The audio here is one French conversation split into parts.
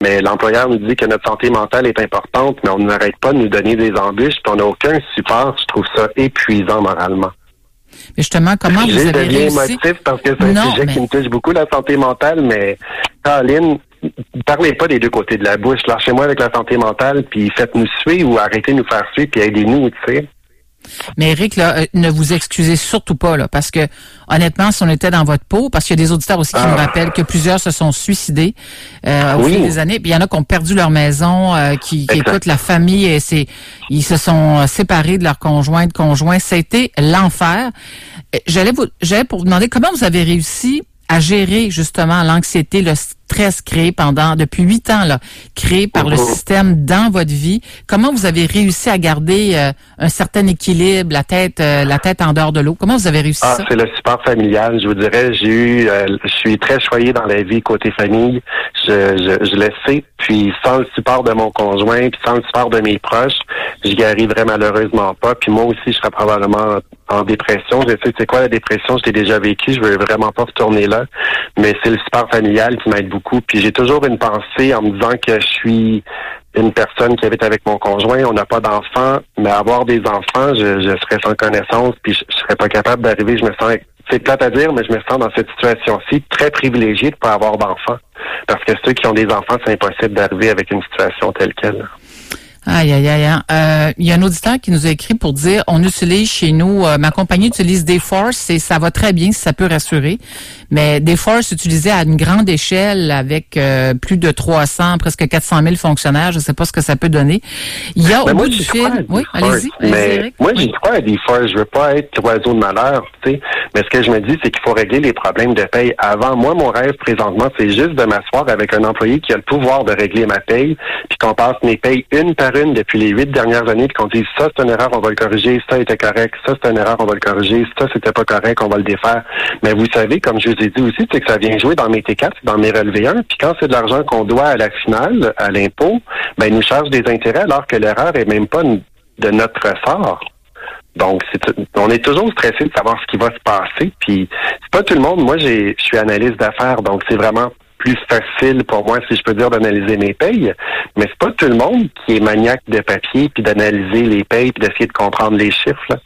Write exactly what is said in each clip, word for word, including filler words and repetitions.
Mais l'employeur nous dit que notre santé mentale est importante, mais on n'arrête pas de nous donner des embûches, puis on n'a aucun support. Je trouve ça épuisant moralement. Mais justement, comment vous avez réussi? Je deviens émotif parce que c'est un non, sujet mais... qui me touche beaucoup, la santé mentale, mais Caroline, parlez pas des deux côtés de la bouche. Lâchez-moi avec la santé mentale, puis faites-nous suivre ou arrêtez de nous faire suivre, puis aidez-nous, tu sais. Mais Éric, là, euh, ne vous excusez surtout pas, là, parce que honnêtement, si on était dans votre peau, parce qu'il y a des auditeurs aussi qui ah. me rappellent que plusieurs se sont suicidés euh, au oui. fil des années, puis il y en a qui ont perdu leur maison, euh, qui, qui écoutent la famille, et c'est, ils se sont séparés de leur conjoint, de conjoint. C'était l'enfer. J'allais vous, j'allais pour vous demander comment vous avez réussi à gérer justement l'anxiété, le stress créé pendant depuis huit ans là, créé par le système dans votre vie. Comment vous avez réussi à garder euh, un certain équilibre, la tête, euh, la tête en dehors de l'eau? Comment vous avez réussi ah, ça? C'est le support familial. Je vous dirais, j'ai eu, euh, je suis très choyé dans la vie côté famille. Je, je, je le sais. Puis sans le support de mon conjoint, puis sans le support de mes proches, je n'y arriverais malheureusement pas. Puis moi aussi, je serais probablement en dépression. Je sais c'est quoi la dépression, je l'ai déjà vécu, je veux vraiment pas retourner là. Mais c'est le support familial qui m'aide beaucoup. Puis j'ai toujours une pensée en me disant que je suis une personne qui habite avec mon conjoint, on n'a pas d'enfants, mais avoir des enfants, je, je serais sans connaissance, puis je, je serais pas capable d'arriver. Je me sens, c'est plate à dire, mais je me sens dans cette situation-ci très privilégiée de pas avoir d'enfants. Parce que ceux qui ont des enfants, c'est impossible d'arriver avec une situation telle qu'elle. Aïe, aïe, aïe. Euh, il y a un auditeur qui nous a écrit pour dire, on utilise chez nous, euh, ma compagnie utilise Dayforce et ça va très bien si ça peut rassurer. Mais Dayforce utilisé à une grande échelle avec euh, plus de trois cents, presque quatre cent mille fonctionnaires. Je ne sais pas ce que ça peut donner. Il y a mais au moi, bout du fil... Oui, allez-y, allez-y, mais Éric. moi, oui. j'y crois à Dayforce. Je veux pas être oiseau de malheur, tu sais. Mais ce que je me dis, c'est qu'il faut régler les problèmes de paye avant. Moi, mon rêve présentement, c'est juste de m'asseoir avec un employé qui a le pouvoir de régler ma paye, puis qu'on passe mes payes une par une depuis les huit dernières années, puis qu'on dise ça, c'est une erreur, on va le corriger, ça était correct, ça, c'est une erreur, on va le corriger, ça, c'était pas correct, on va le défaire. Mais vous savez, comme je vous ai dit aussi, c'est que ça vient jouer dans mes T quatre, dans mes relevés un, puis quand c'est de l'argent qu'on doit à la finale, à l'impôt, ben, ils nous chargent des intérêts alors que l'erreur est même pas de notre ressort. Donc, c'est, on est toujours stressé de savoir ce qui va se passer, puis c'est pas tout le monde. Moi, j'ai, je suis analyste d'affaires, donc c'est vraiment plus facile pour moi, si je peux dire, d'analyser mes payes, mais c'est pas tout le monde qui est maniaque de papier, puis d'analyser les payes, puis d'essayer de comprendre les chiffres, là.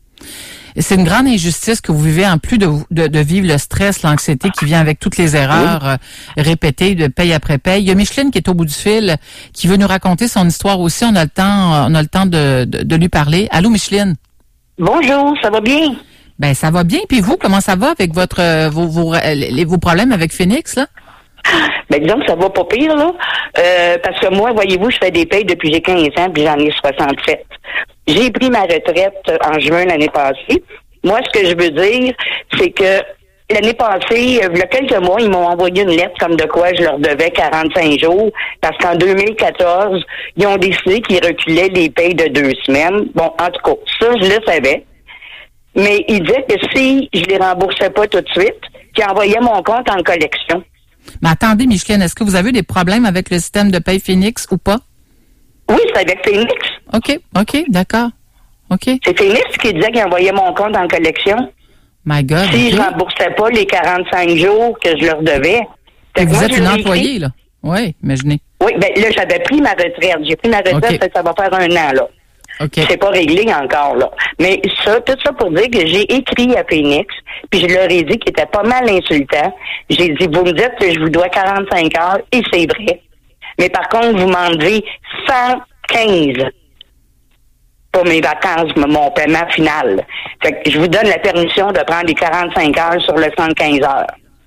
C'est une grande injustice que vous vivez en plus de, de, de vivre le stress, l'anxiété qui vient avec toutes les erreurs oui. euh, répétées de paye après paye. Il y a Micheline qui est au bout du fil, qui veut nous raconter son histoire aussi. On a le temps, on a le temps de, de, de lui parler. Allô, Micheline? Bonjour, ça va bien? Ben, ça va bien. Puis vous, comment ça va avec votre vos, vos, les, vos problèmes avec Phoenix, là? Ben, disons que ça va pas pire, là. Euh, parce que moi, voyez-vous, je fais des payes depuis j'ai quinze ans, puis j'en ai soixante-sept. J'ai pris ma retraite en juin l'année passée. Moi, ce que je veux dire, c'est que l'année passée, il y a quelques mois, ils m'ont envoyé une lettre comme de quoi je leur devais quarante-cinq jours, parce qu'en deux mille quatorze, ils ont décidé qu'ils reculaient les payes de deux semaines. Bon, en tout cas, ça, je le savais. Mais ils disaient que si je les remboursais pas tout de suite, qu'ils envoyaient mon compte en collection. Mais attendez, Micheline, est-ce que vous avez eu des problèmes avec le système de paye Phoenix ou pas? Oui, c'est avec Phoenix. OK, OK, d'accord. OK. C'est Phoenix qui disait qu'il envoyait mon compte en collection. My God. Si okay. je remboursais pas les quarante-cinq jours que je leur devais. Et vous êtes une employée, là? Oui, imaginez. Oui, ben là, j'avais pris ma retraite. J'ai pris ma retraite, okay. ça, ça va faire un an, là. OK. C'est pas réglé encore, là. Mais ça, tout ça pour dire que j'ai écrit à Phoenix, puis je leur ai dit qu'il était pas mal insultant. J'ai dit, vous me dites que je vous dois quarante-cinq heures, et c'est vrai. Mais par contre, vous m'enlevez cent quinze pour mes vacances, mon paiement final. Fait que je vous donne la permission de prendre les quarante-cinq heures sur le cent quinze heures.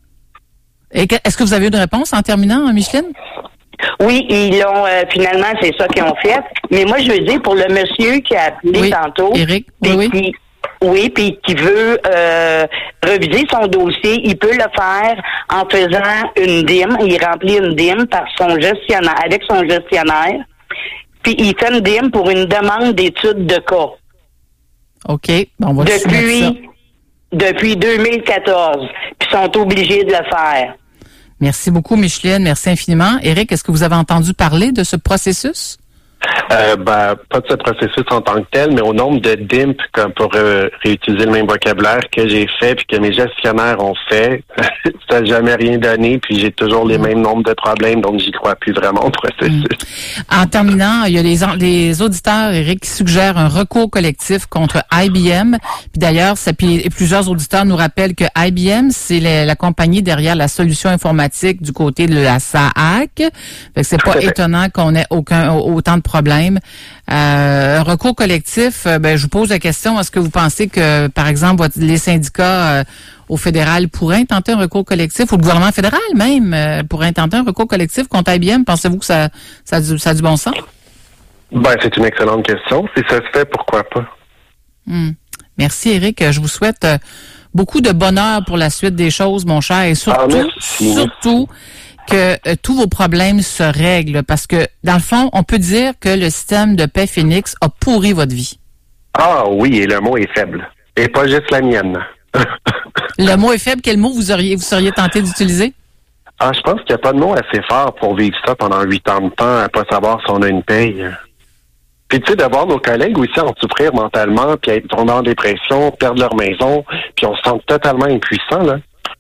Et que, est-ce que vous avez eu une réponse en terminant, Micheline? Oui, ils l'ont, euh, finalement, c'est ça qu'ils ont fait. Mais moi, je veux dire, pour le monsieur qui a appelé oui, tantôt. Éric, oui, oui. Qui, oui, puis qui veut euh, reviser son dossier, il peut le faire en faisant une D I M. Il remplit une D I M par son gestionnaire, avec son gestionnaire. Puis il fait une D I M pour une demande d'étude de cas. OK. Bon, on va depuis, ça. depuis deux mille quatorze. Puis ils sont obligés de le faire. Merci beaucoup, Micheline. Merci infiniment. Éric, est-ce que vous avez entendu parler de ce processus? Euh, ben, pas de ce processus en tant que tel, mais au nombre de D I M P, comme pour euh, réutiliser le même vocabulaire que j'ai fait puis que mes gestionnaires ont fait, ça n'a jamais rien donné, puis j'ai toujours les mêmes nombres de problèmes, donc j'y crois plus vraiment au processus. Mmh. En terminant, il y a les, les auditeurs, Éric, qui suggèrent un recours collectif contre I B M. Puis d'ailleurs, ça, puis plusieurs auditeurs nous rappellent que I B M, c'est la, la compagnie derrière la solution informatique du côté de la S A A C. Fait que c'est pas étonnant qu'on ait aucun autant de problèmes. Euh, un recours collectif, euh, ben je vous pose la question, est-ce que vous pensez que, par exemple, votre, les syndicats euh, au fédéral pourraient intenter un recours collectif, ou le gouvernement fédéral même euh, pourrait intenter un recours collectif contre I B M? Pensez-vous que ça, ça, a du, ça a du bon sens? Ben, c'est une excellente question. Si ça se fait, pourquoi pas? Hum. Merci, Éric. Je vous souhaite euh, beaucoup de bonheur pour la suite des choses, mon cher, et surtout, ah, surtout, que euh, tous vos problèmes se règlent, parce que, dans le fond, on peut dire que le système de paix Phoenix a pourri votre vie. Ah oui, et le mot est faible. Et pas juste la mienne. Le mot est faible. Quel mot vous auriez vous seriez tenté d'utiliser? Ah, je pense qu'il n'y a pas de mot assez fort pour vivre ça pendant huit ans de temps, à pas savoir si on a une paye. Puis tu sais, de voir nos collègues aussi en souffrir mentalement, puis être tombés en dépression, perdre leur maison, puis on se sent totalement impuissant, là.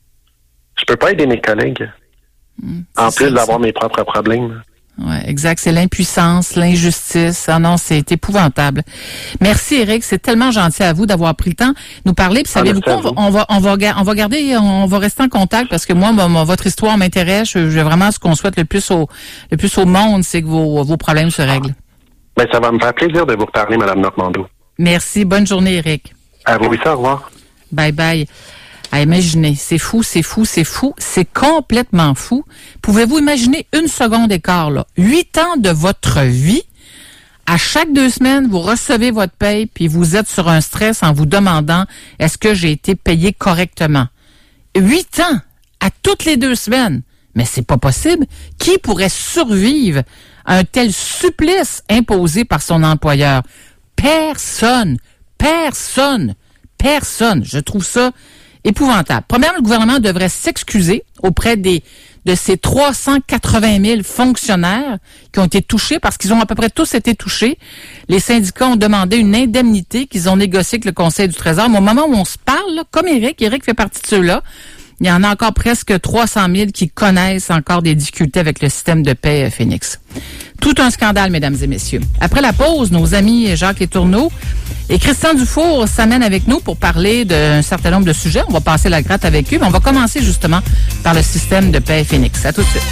Je peux pas aider mes collègues. Mmh, en plus ça, d'avoir ça. mes propres problèmes. Oui, exact. C'est l'impuissance, l'injustice. Ah non, c'est épouvantable. Merci, Éric. C'est tellement gentil à vous d'avoir pris le temps de nous parler. Puis savez-vous quoi? On va, on va, on va, on va garder, on va rester en contact parce que moi, moi votre histoire m'intéresse. Je, je vraiment ce qu'on souhaite le plus au, le plus au monde, c'est que vos, vos problèmes se règlent. Ben, ça va me faire plaisir de vous reparler, Mme Normando. Merci. Bonne journée, Éric. À vous aussi. Au revoir. Bye bye. À imaginer, c'est fou, c'est fou, c'est fou, c'est complètement fou. Pouvez-vous imaginer une seconde d'écart, là? Huit ans de votre vie, à chaque deux semaines, vous recevez votre paye, puis vous êtes sur un stress en vous demandant est-ce que j'ai été payé correctement? Huit ans, à toutes les deux semaines. Mais c'est pas possible. Qui pourrait survivre à un tel supplice imposé par son employeur? Personne. Personne. Personne. Je trouve ça épouvantable. Premièrement, le gouvernement devrait s'excuser auprès des de ces trois cent quatre-vingt mille fonctionnaires qui ont été touchés, parce qu'ils ont à peu près tous été touchés. Les syndicats ont demandé une indemnité qu'ils ont négociée avec le Conseil du Trésor. Mais au moment où on se parle, là, comme Éric, Éric fait partie de ceux-là, il y en a encore presque trois cent mille qui connaissent encore des difficultés avec le système de paix Phoenix. Tout un scandale, mesdames et messieurs. Après la pause, nos amis Jacques Letourneau et Christian Dufour s'amènent avec nous pour parler d'un certain nombre de sujets. On va passer la gratte avec eux, mais on va commencer justement par le système de paix Phoenix. À tout de suite.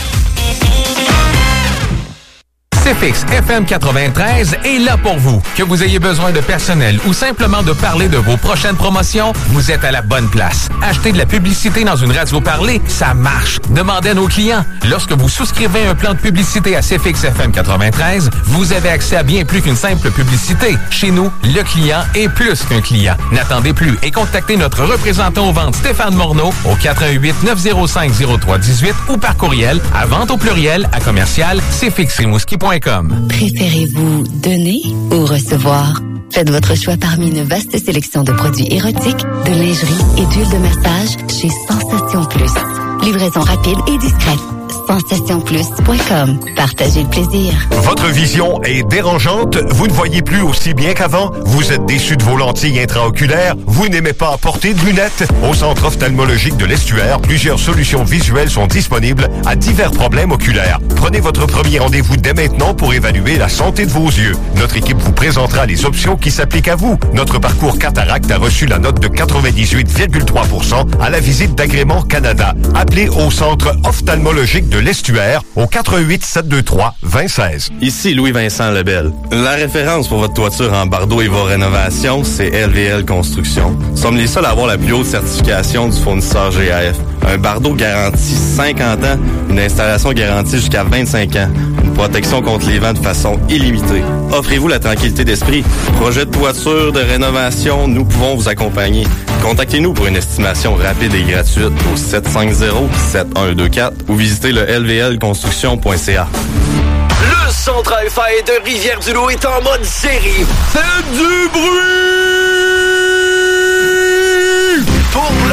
C F X F M quatre-vingt-treize est là pour vous. Que vous ayez besoin de personnel ou simplement de parler de vos prochaines promotions, vous êtes à la bonne place. Acheter de la publicité dans une radio parlée, ça marche. Demandez à nos clients. Lorsque vous souscrivez un plan de publicité à C F X F M quatre-vingt-treize, vous avez accès à bien plus qu'une simple publicité. Chez nous, le client est plus qu'un client. N'attendez plus et contactez notre représentant aux ventes Stéphane Morneau au quatre un huit neuf zéro cinq zéro trois un huit ou par courriel à vente au pluriel à commercial c f x rimouski point com. Préférez-vous donner ou recevoir? Faites votre choix parmi une vaste sélection de produits érotiques, de lingerie et d'huile de massage chez Sensation Plus. Livraison rapide et discrète. sensation plus point com. Partagez le plaisir. Votre vision est dérangeante? Vous ne voyez plus aussi bien qu'avant? Vous êtes déçu de vos lentilles intraoculaires? Vous n'aimez pas porter de lunettes? Au Centre ophtalmologique de l'Estuaire, plusieurs solutions visuelles sont disponibles à divers problèmes oculaires. Prenez votre premier rendez-vous dès maintenant pour évaluer la santé de vos yeux. Notre équipe vous présentera les options qui s'appliquent à vous. Notre parcours cataracte a reçu la note de quatre-vingt-dix-huit virgule trois pour cent à la visite d'Agrément Canada. Appelez au Centre ophtalmologique de l'Estuaire au quatre un huit sept deux trois deux zéro un six. Ici Louis-Vincent Lebel. La référence pour votre toiture en bardeau et vos rénovations, c'est L V L Construction. Nous sommes les seuls à avoir la plus haute certification du fournisseur G A F. Un bardeau garanti cinquante ans, une installation garantie jusqu'à vingt-cinq ans, une protection contre les vents de façon illimitée. Offrez-vous la tranquillité d'esprit. Projet de toiture, de rénovation, nous pouvons vous accompagner. Contactez-nous pour une estimation rapide et gratuite au sept cinq zéro sept un deux quatre ou visitez le l v l construction point c a. Le Centre F A de Rivière-du-Loup est en mode série. Faites du bruit! Pour le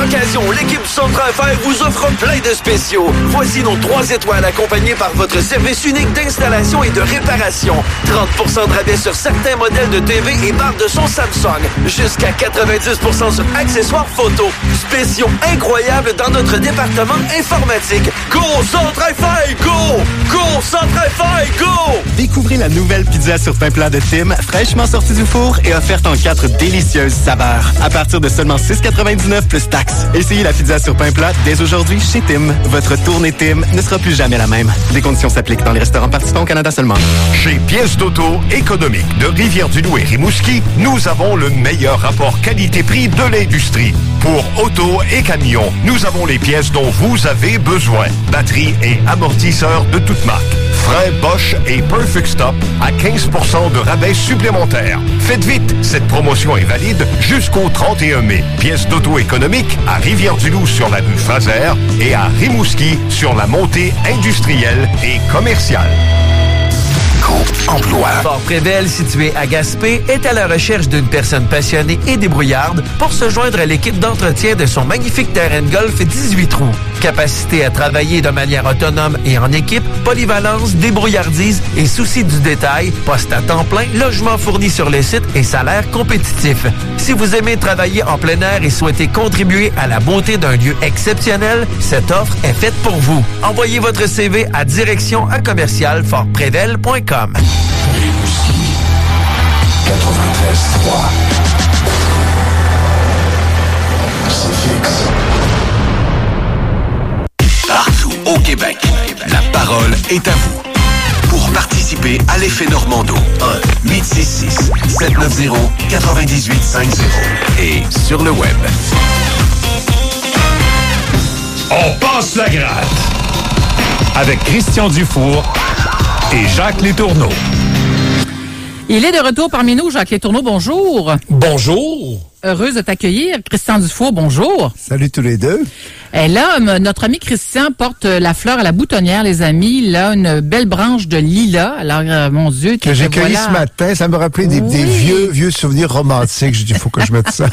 occasion, l'équipe Centre Affaires vous offre plein de spéciaux. Voici nos trois étoiles accompagnées par votre service unique d'installation et de réparation. trente pour cent de rabais sur certains modèles de T V et barres de son Samsung. Jusqu'à quatre-vingt-dix pour cent sur accessoires photo. Spéciaux incroyables dans notre département informatique. Go Centre Affaires, go! Go Centre Affaires, go! Découvrez la nouvelle pizza sur pain plat de Tim, fraîchement sortie du four et offerte en quatre délicieuses saveurs. À partir de seulement six quatre-vingt-dix-neuf plus taxes. Essayez la pizza sur pain plat dès aujourd'hui chez Tim. Votre tournée Tim ne sera plus jamais la même. Les conditions s'appliquent dans les restaurants participants au Canada seulement. Chez Pièces d'auto économiques de Rivière-du-Loup et Rimouski, nous avons le meilleur rapport qualité-prix de l'industrie. Pour auto et camions, nous avons les pièces dont vous avez besoin. Batterie et amortisseurs de toutes marques. Freins Bosch et Perfect Stop à quinze pour cent de rabais supplémentaires. Faites vite, cette promotion est valide jusqu'au trente et un mai. Pièces d'auto économiques à Rivière-du-Loup sur la rue Fraser et à Rimouski sur la montée industrielle et commerciale. Emploi. Fort Prével, situé à Gaspé, est à la recherche d'une personne passionnée et débrouillarde pour se joindre à l'équipe d'entretien de son magnifique terrain de golf dix-huit trous. Capacité à travailler de manière autonome et en équipe, polyvalence, débrouillardise et souci du détail, poste à temps plein, logement fourni sur le site et salaire compétitif. Si vous aimez travailler en plein air et souhaitez contribuer à la beauté d'un lieu exceptionnel, cette offre est faite pour vous. Envoyez votre C V à direction à commercial fort prével point com. Rimouski, quatre-vingt-treize trois. C'est fixe. Partout au Québec, la parole est à vous. Pour participer à l'effet Normando, un huit six six sept neuf zéro neuf huit cinq zéro et sur le web. On passe la gratte avec Christian Dufour et Jacques Létourneau. Il est de retour parmi nous, Jacques Létourneau, bonjour. Bonjour. Heureuse de t'accueillir. Christian Dufour, bonjour. Salut tous les deux. Et là, notre ami Christian porte la fleur à la boutonnière, les amis. Il a une belle branche de lilas. Alors, euh, mon Dieu. Que j'ai cueilli voilà. ce matin. Ça me rappelait des, oui. des vieux, vieux souvenirs romantiques. Je dis, il faut que je mette ça.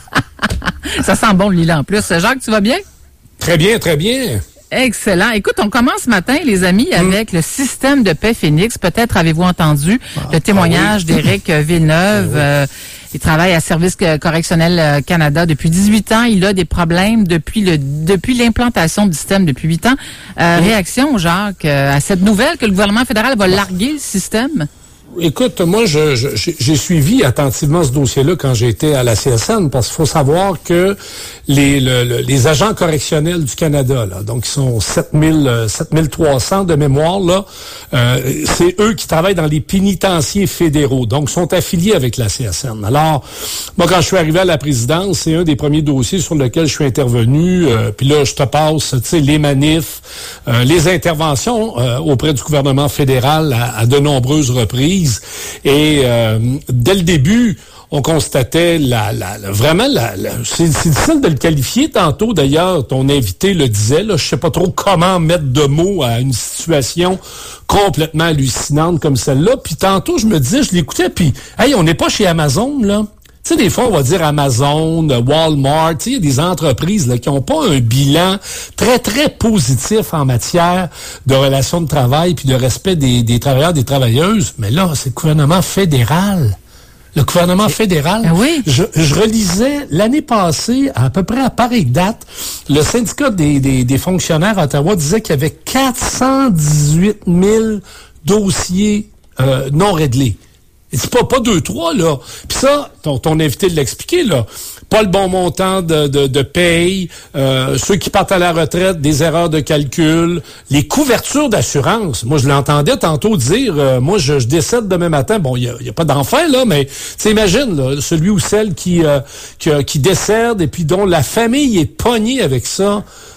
Ça sent bon le lilas en plus. Jacques, tu vas bien? Très bien, très bien. Excellent. Écoute, on commence ce matin, les amis, avec mmh. le système de paix Phoenix. Peut-être avez-vous entendu ah, le témoignage ah oui. d'Éric Villeneuve. Ah oui. euh, il travaille à Service correctionnel Canada depuis dix-huit ans. Il a des problèmes depuis le depuis l'implantation du système depuis huit ans. Euh, mmh. Réaction, Jacques, à cette nouvelle que le gouvernement fédéral va larguer le système? Écoute, moi, je, je, j'ai suivi attentivement ce dossier-là quand j'étais à la C S N, parce qu'il faut savoir que les, le, le, les agents correctionnels du Canada, là, donc ils sont sept mille trois cents de mémoire, là, euh, c'est eux qui travaillent dans les pénitenciers fédéraux, donc sont affiliés avec la C S N. Alors, moi, quand je suis arrivé à la présidence, c'est un des premiers dossiers sur lequel je suis intervenu, euh, puis là, je te passe, tu sais, les manifs, euh, les interventions euh, auprès du gouvernement fédéral à, à de nombreuses reprises. Et euh, dès le début, on constatait la, la, la vraiment la, la c'est, c'est difficile de le qualifier. Tantôt, d'ailleurs, ton invité le disait. Là, je sais pas trop comment mettre de mots à une situation complètement hallucinante comme celle-là. Puis tantôt, je me disais, je l'écoutais, puis hey, on n'est pas chez Amazon là. Tu sais, des fois, on va dire Amazon, Walmart, tu sais, il y a des entreprises là, qui n'ont pas un bilan très, très positif en matière de relations de travail puis de respect des, des travailleurs, des travailleuses. Mais là, c'est le gouvernement fédéral. Le gouvernement fédéral. Ah oui. Je, je relisais l'année passée, à peu près à pareille date, le syndicat des, des, des fonctionnaires à Ottawa disait qu'il y avait quatre cent dix-huit mille dossiers euh, non réglés. Et c'est pas, pas deux, trois, là. Puis ça, ton, ton invité l'a expliqué, là. Pas le bon montant de, de, de paye, euh, ceux qui partent à la retraite, des erreurs de calcul, les couvertures d'assurance. Moi, je l'entendais tantôt dire, euh, moi, je, je décède demain matin. Bon, il y a, y a pas d'enfant, là, mais tu imagines, là, celui ou celle qui, euh, qui, qui décède et puis dont la famille est pognée avec ça.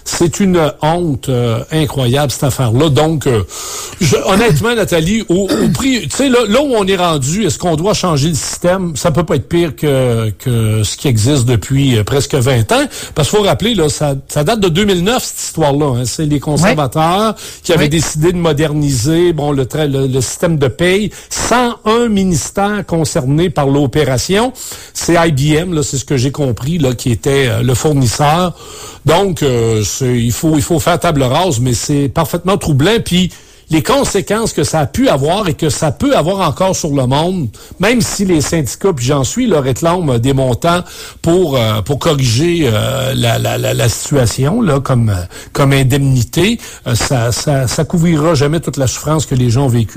C'est une honte euh, incroyable, cette affaire-là. Donc, euh, je, honnêtement, Nathalie, au, au prix, tu sais, là, là où on est rendu, est-ce qu'on doit changer le système? Ça peut pas être pire que, que ce qui existe depuis euh, presque vingt ans. Parce qu'il faut rappeler, là, ça, ça date de deux mille neuf, cette histoire-là. Hein. C'est les conservateurs oui. qui avaient oui. décidé de moderniser bon le, tra- le, le système de paye sans un ministère concerné par l'opération. C'est I B M, là, c'est ce que j'ai compris, là, qui était euh, le fournisseur. Donc, euh, c'est, il faut il faut faire table rase, mais c'est parfaitement troublant. Puis les conséquences que ça a pu avoir et que ça peut avoir encore sur le monde, même si les syndicats, puis j'en suis, là, réclament des montants pour euh, pour corriger euh, la, la, la, la situation, là, comme comme indemnité, euh, ça, ça ça couvrira jamais toute la souffrance que les gens ont vécue.